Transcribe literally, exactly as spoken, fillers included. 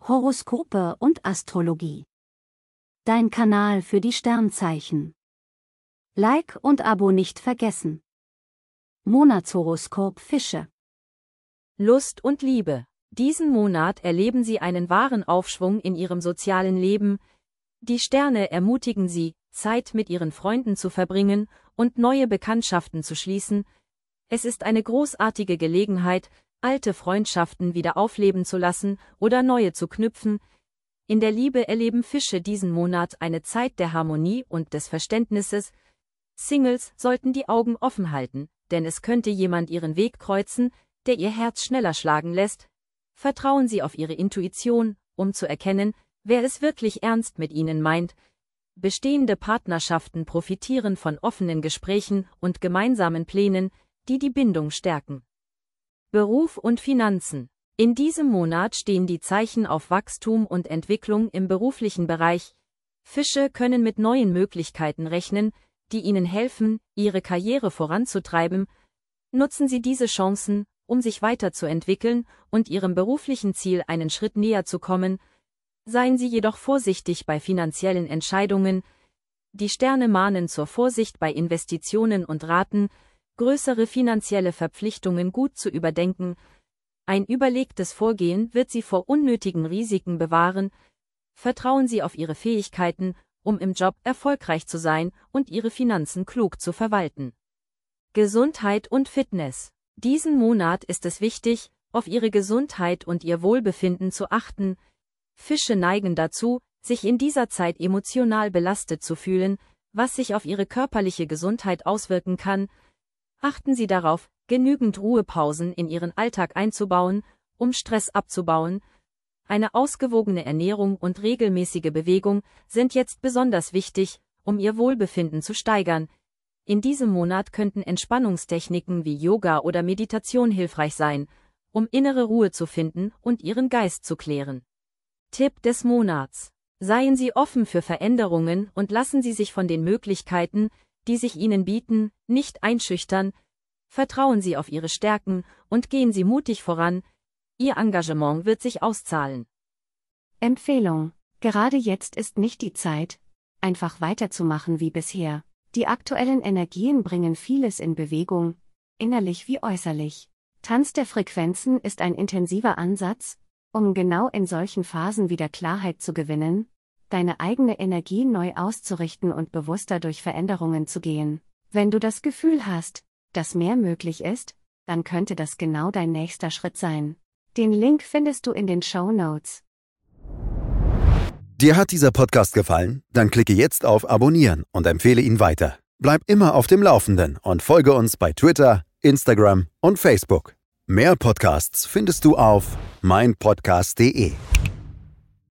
Horoskope und Astrologie. Dein Kanal für die Sternzeichen. Like und Abo nicht vergessen. Monatshoroskop Fische. Lust und Liebe. Diesen Monat erleben Sie einen wahren Aufschwung in Ihrem sozialen Leben. Die Sterne ermutigen Sie, Zeit mit Ihren Freunden zu verbringen und neue Bekanntschaften zu schließen. Es ist eine großartige Gelegenheit, alte Freundschaften wieder aufleben zu lassen oder neue zu knüpfen. In der Liebe erleben Fische diesen Monat eine Zeit der Harmonie und des Verständnisses. Singles sollten die Augen offen halten, denn es könnte jemand ihren Weg kreuzen, der ihr Herz schneller schlagen lässt. Vertrauen Sie auf Ihre Intuition, um zu erkennen, wer es wirklich ernst mit Ihnen meint. Bestehende Partnerschaften profitieren von offenen Gesprächen und gemeinsamen Plänen, die die Bindung stärken. Beruf und Finanzen. In diesem Monat stehen die Zeichen auf Wachstum und Entwicklung im beruflichen Bereich. Fische können mit neuen Möglichkeiten rechnen, die Ihnen helfen, Ihre Karriere voranzutreiben. Nutzen Sie diese Chancen, um sich weiterzuentwickeln und Ihrem beruflichen Ziel einen Schritt näher zu kommen. Seien Sie jedoch vorsichtig bei finanziellen Entscheidungen. Die Sterne mahnen zur Vorsicht bei Investitionen und raten, größere finanzielle Verpflichtungen gut zu überdenken. Ein überlegtes Vorgehen wird Sie vor unnötigen Risiken bewahren. Vertrauen Sie auf Ihre Fähigkeiten, um im Job erfolgreich zu sein und Ihre Finanzen klug zu verwalten. Gesundheit und Fitness. Diesen Monat ist es wichtig, auf Ihre Gesundheit und Ihr Wohlbefinden zu achten. Fische neigen dazu, sich in dieser Zeit emotional belastet zu fühlen, was sich auf Ihre körperliche Gesundheit auswirken kann. Achten Sie darauf, genügend Ruhepausen in Ihren Alltag einzubauen, um Stress abzubauen. Eine ausgewogene Ernährung und regelmäßige Bewegung sind jetzt besonders wichtig, um Ihr Wohlbefinden zu steigern. In diesem Monat könnten Entspannungstechniken wie Yoga oder Meditation hilfreich sein, um innere Ruhe zu finden und Ihren Geist zu klären. Tipp des Monats. Seien Sie offen für Veränderungen und lassen Sie sich von den Möglichkeiten, die sich Ihnen bieten, nicht einschüchtern. Vertrauen Sie auf Ihre Stärken und gehen Sie mutig voran. Ihr Engagement wird sich auszahlen. Empfehlung: Gerade jetzt ist nicht die Zeit, einfach weiterzumachen wie bisher. Die aktuellen Energien bringen vieles in Bewegung, innerlich wie äußerlich. Tanz der Frequenzen ist ein intensiver Ansatz, um genau in solchen Phasen wieder Klarheit zu gewinnen, deine eigene Energie neu auszurichten und bewusster durch Veränderungen zu gehen. Wenn du das Gefühl hast, dass mehr möglich ist, dann könnte das genau dein nächster Schritt sein. Den Link findest du in den Shownotes. Dir hat dieser Podcast gefallen? Dann klicke jetzt auf Abonnieren und empfehle ihn weiter. Bleib immer auf dem Laufenden und folge uns bei Twitter, Instagram und Facebook. Mehr Podcasts findest du auf meinpodcast punkt de.